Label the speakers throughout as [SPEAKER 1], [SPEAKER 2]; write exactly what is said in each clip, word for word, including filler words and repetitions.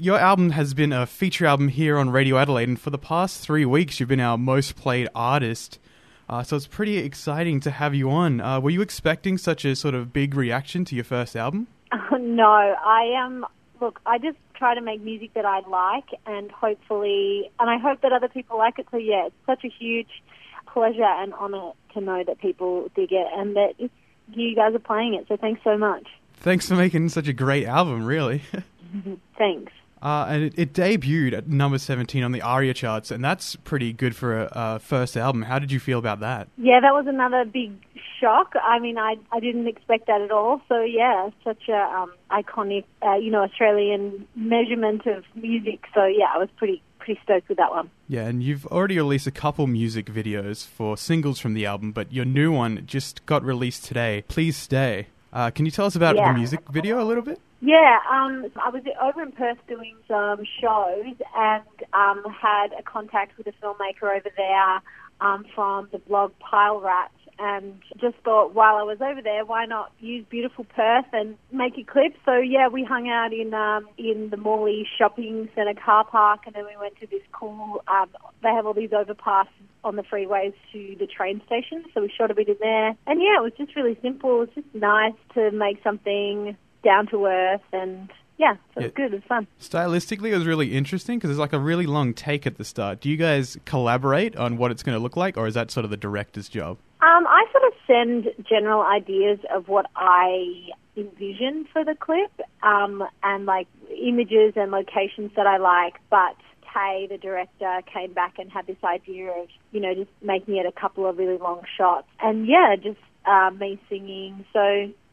[SPEAKER 1] your album has been a feature album here on Radio Adelaide, and for the past three weeks you've been our most played artist. Uh, so it's pretty exciting to have you on. Uh, were you expecting such a sort of big reaction to your first album?
[SPEAKER 2] Uh, no, I am. Um, look, I just try to make music that I like, and hopefully, and I hope that other people like it. So yeah, it's such a huge pleasure and honour to know that people dig it and that it's, you guys are playing it. So thanks so much.
[SPEAKER 1] Thanks for making such a great album, really.
[SPEAKER 2] Thanks.
[SPEAKER 1] Uh, and it, it debuted at number seventeen on the ARIA charts, and that's pretty good for a, a first album. How did you feel about that?
[SPEAKER 2] Yeah, that was another big shock. I mean, I I didn't expect that at all. So yeah, such a um, iconic, uh, you know, Australian measurement of music. So yeah, I was pretty pretty stoked with that one.
[SPEAKER 1] Yeah, and you've already released a couple music videos for singles from the album, but your new one just got released today, Please Stay. Uh, can you tell us about
[SPEAKER 2] yeah.
[SPEAKER 1] the music video a little bit?
[SPEAKER 2] Yeah, um, I was over in Perth doing some shows and um, had a contact with a filmmaker over there um, from the blog Pile Rat, and just thought while I was over there, why not use beautiful Perth and make a clip? So yeah, we hung out in um, in the Morley Shopping Centre car park, and then we went to this cool. Um, they have all these overpasses on the freeways to the train station, so we shot a bit in there. And yeah, it was just really simple. It was just nice to make something down to earth, and yeah, so it was good. It was fun.
[SPEAKER 1] Stylistically, it was really interesting because there's like a really long take at the start. Do you guys collaborate on what it's going to look like, or is that sort of the director's job?
[SPEAKER 2] Um, I sort of send general ideas of what I envision for the clip, um, and like images and locations that I like, but Kay, the director, came back and had this idea of, you know, just making it a couple of really long shots. And yeah, just uh, me singing. So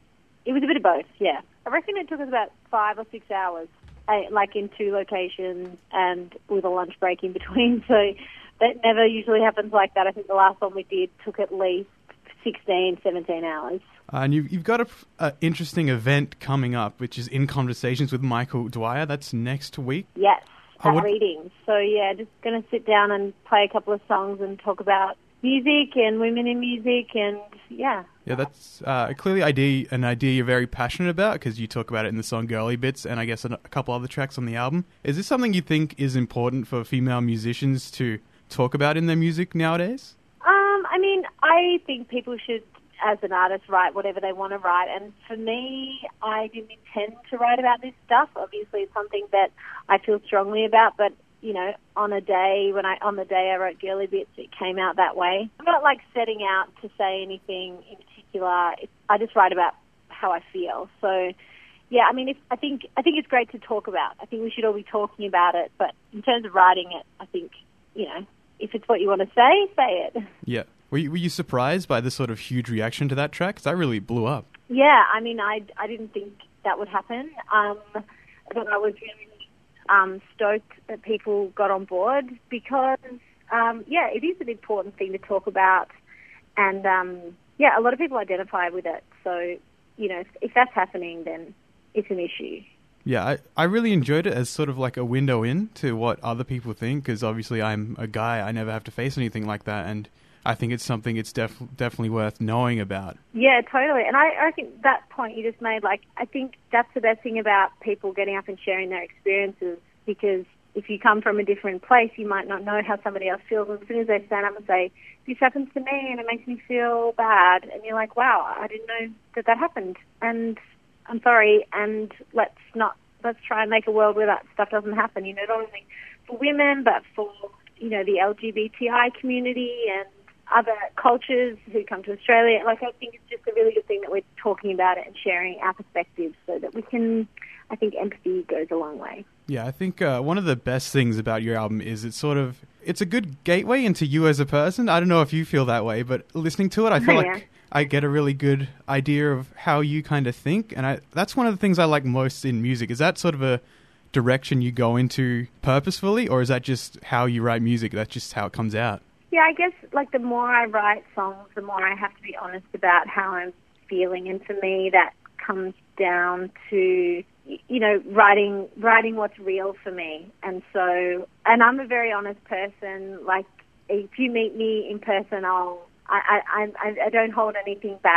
[SPEAKER 2] it was a bit of both, yeah. I reckon it took us about five or six hours, uh, like in two locations and with a lunch break in between. So that never usually happens like that. I think the last one we did took at least sixteen, seventeen hours.
[SPEAKER 1] Uh, and you've, you've got an interesting event coming up, which is In Conversations with Michael Dwyer. That's next week.
[SPEAKER 2] Yes, at
[SPEAKER 1] oh, what...
[SPEAKER 2] readings. So yeah, just going to sit down and play a couple of songs and talk about music and women in music, and yeah.
[SPEAKER 1] Yeah, that's uh, clearly idea, an idea you're very passionate about, because you talk about it in the song Girly Bits and I guess a couple other tracks on the album. Is this something you think is important for female musicians to talk about in their music nowadays?
[SPEAKER 2] Um, I mean, I think people should, as an artist, write whatever they want to write. And for me, I didn't intend to write about this stuff. Obviously, it's something that I feel strongly about, but you know, on a day when I on the day I wrote Girly Bits, it came out that way. I'm not like setting out to say anything in particular. It's, I just write about how I feel. So, yeah, I mean, if, I think I think it's great to talk about. I think we should all be talking about it. But in terms of writing it, I think, you know, if it's what you want to say, say it.
[SPEAKER 1] Yeah. Were you, were you surprised by the sort of huge reaction to that track? Because that really blew up.
[SPEAKER 2] Yeah, I mean, I, I didn't think that would happen. Um, but I was really um, stoked that people got on board because, um, yeah, it is an important thing to talk about. And, um, yeah, a lot of people identify with it. So, you know, if, if that's happening, then it's an issue.
[SPEAKER 1] Yeah, I, I really enjoyed it as sort of like a window in to what other people think, because obviously I'm a guy, I never have to face anything like that, and I think it's something it's def- definitely worth knowing about.
[SPEAKER 2] Yeah, totally. And I, I think that point you just made, like, I think that's the best thing about people getting up and sharing their experiences, because if you come from a different place, you might not know how somebody else feels. And as soon as they stand up and say, this happens to me and it makes me feel bad, and you're like, wow, I didn't know that that happened. And I'm sorry, and let's not, let's try and make a world where that stuff doesn't happen, you know, not only for women, but for, you know, the L G B T I community and other cultures who come to Australia. Like, I think it's just a really good thing that we're talking about it and sharing our perspectives so that we can, I think empathy goes a long way.
[SPEAKER 1] Yeah, I think uh, one of the best things about your album is it's sort of, it's a good gateway into you as a person. I don't know if you feel that way, but listening to it, I feel
[SPEAKER 2] yeah.
[SPEAKER 1] like I get a really good idea of how you kind of think. And I, that's one of the things I like most in music. Is that sort of a direction you go into purposefully, or is that just how you write music? That's just how it comes out?
[SPEAKER 2] Yeah, I guess, like, the more I write songs, the more I have to be honest about how I'm feeling. And for me, that comes down to, you know, writing writing what's real for me. And so, and I'm a very honest person. Like, if you meet me in person, I'll, I, I, I, I don't hold anything back.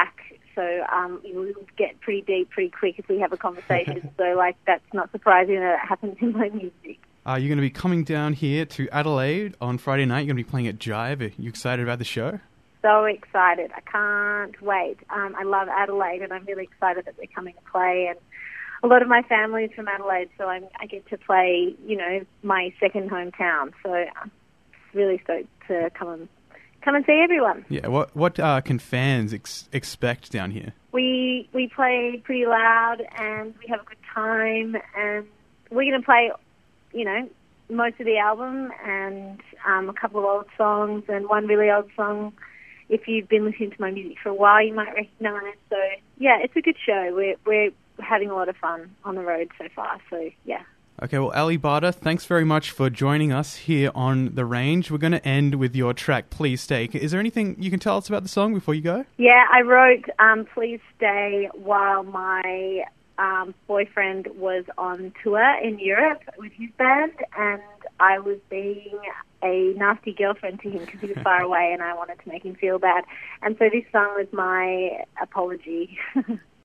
[SPEAKER 2] so um, we'll get pretty deep pretty quick if we have a conversation. So, like, that's not surprising that it happens in my music.
[SPEAKER 1] Uh, you're going to be coming down here to Adelaide on Friday night. You're going to be playing at Jive. Are you excited about the show?
[SPEAKER 2] So excited. I can't wait. Um, I love Adelaide, and I'm really excited that we're coming to play. And a lot of my family is from Adelaide, so I'm, I get to play, you know, my second hometown. So I'm really stoked to come and come and see everyone.
[SPEAKER 1] Yeah. What what uh, can fans ex- expect down here?
[SPEAKER 2] We we play pretty loud, and we have a good time, and we're going to play, you know, most of the album and um, a couple of old songs and one really old song. If you've been listening to my music for a while, you might recognise. So, yeah, it's a good show. We're, we're having a lot of fun on the road so far. So, yeah.
[SPEAKER 1] Okay, well, Ali Barter, thanks very much for joining us here on The Range. We're going to end with your track, Please Stay. Is there anything you can tell us about the song before you go?
[SPEAKER 2] Yeah, I wrote um, Please Stay while my um, boyfriend was on tour in Europe with his band, and I was being a nasty girlfriend to him because he was far away and I wanted to make him feel bad. And so this song was my apology.